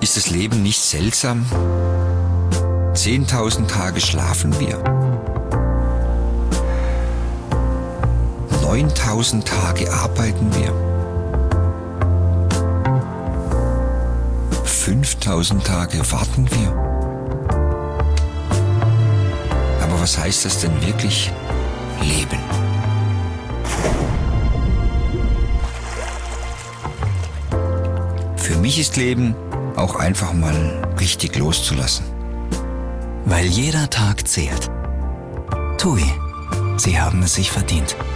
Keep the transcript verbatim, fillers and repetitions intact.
Ist das Leben nicht seltsam? Zehntausend Tage schlafen wir. Neuntausend Tage arbeiten wir. Fünftausend Tage warten wir. Aber was heißt das denn wirklich? Leben. Für mich ist Leben auch einfach mal richtig loszulassen. Weil jeder Tag zählt. TUI, Sie haben es sich verdient.